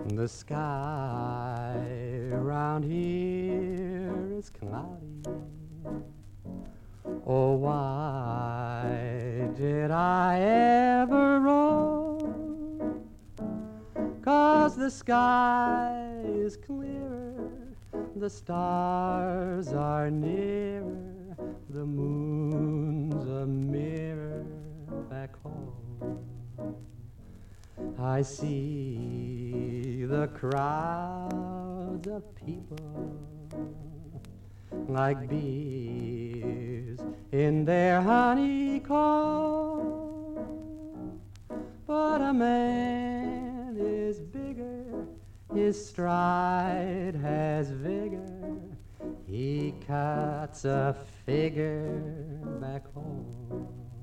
The sky round here is cloudy. Oh, why did I ever roam? 'Cause the sky is clearer, the stars are nearer, the moon's a mirror back home. I see the crowds of people like bees in their honeycomb. But a man is bigger, his stride has vigor, he cuts a figure back home.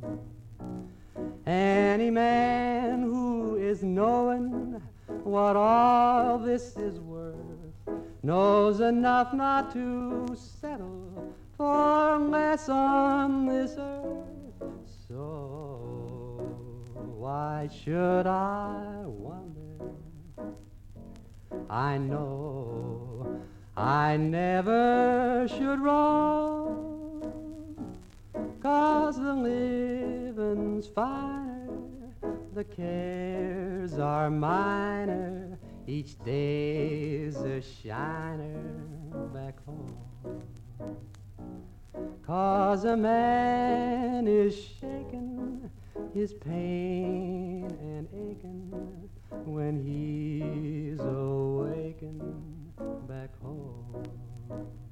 Any man who is knowing what all this is worth knows enough not to settle for less on this earth. So why should I wonder? I know I never should roam, 'cause the living's finer, the cares are minor, each day's a shiner back home. 'Cause a man is shaking his pain and aching when he's awakened back home.